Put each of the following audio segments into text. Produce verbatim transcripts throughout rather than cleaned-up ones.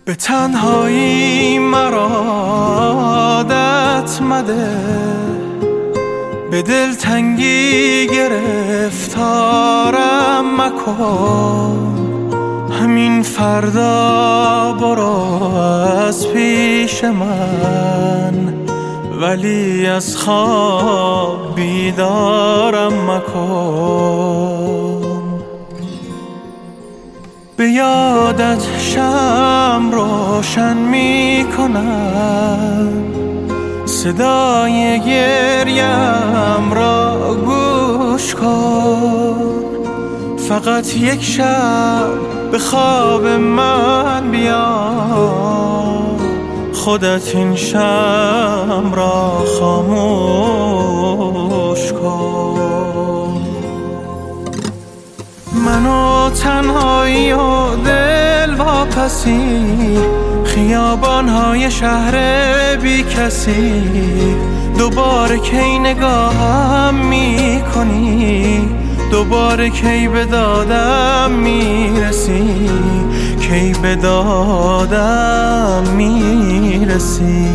به تنهایی مرا عادت مده، به دلتنگی گرفتارم مکن. همین فردا برو از پیش من، ولی از خواب بیدارم مکن. به یادت شمع روشن می کنم، صدای گریم را گوش کن. فقط یک شب به خواب من بیا، خودت این شمع را خاموش کن. منو تنهایی و دل واپسی، خیابان‌های شهر بی کسی. دوباره کی نگاهم می کنی، دوباره کی به دادم میرسی، کی به دادم میرسی.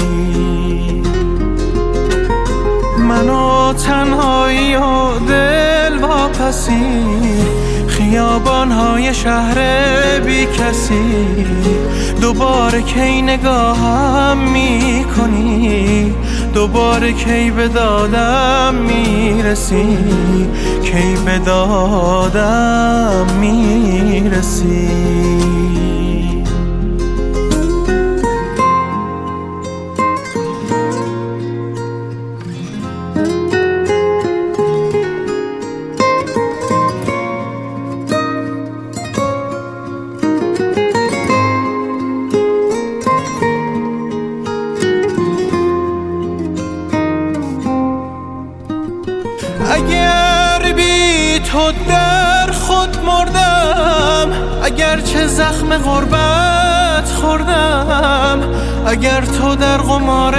منو تنهایی و دل واپسی، خیابان‌های شهر بی کسی. دوباره کی نگاهم می کنی، دوباره کی به دادم میرسی، کی به دادم میرسی. اگر بی تو در خود مردم، اگر چه زخم غربت خوردم، اگر تو در قمار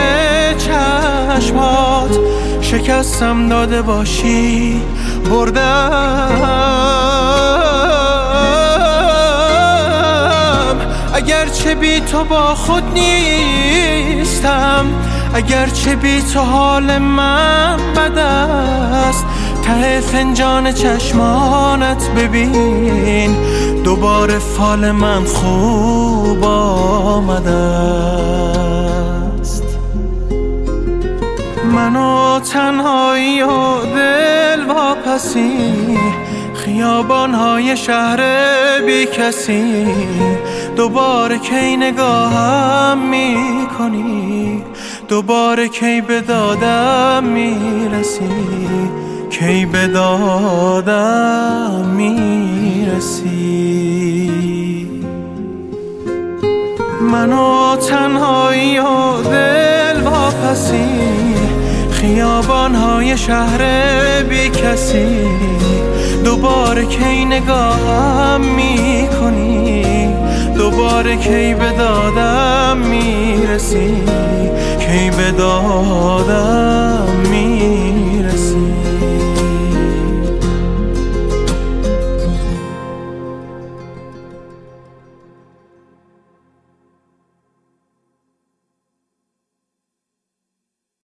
چشمات شکستم داده باشی بردم، اگر چه بی تو با خود نیستم، اگر چه بی تو حال من بد است. ته فنجان چشمانت ببین، دوباره فال من خوب آمده است. منو تنهایی و دل واپسی، خیابان‌های شهر بی کسی. دوباره کی نگاهم می کنی، دوباره کی به دادم میرسی، کی به دادم میرسی. منو تنهایی و دل واپسی، خیابان‌های شهر بی کسی. دوباره کی نگاهم می کنی، دوباره کی به دادم میرسی، کی به دادم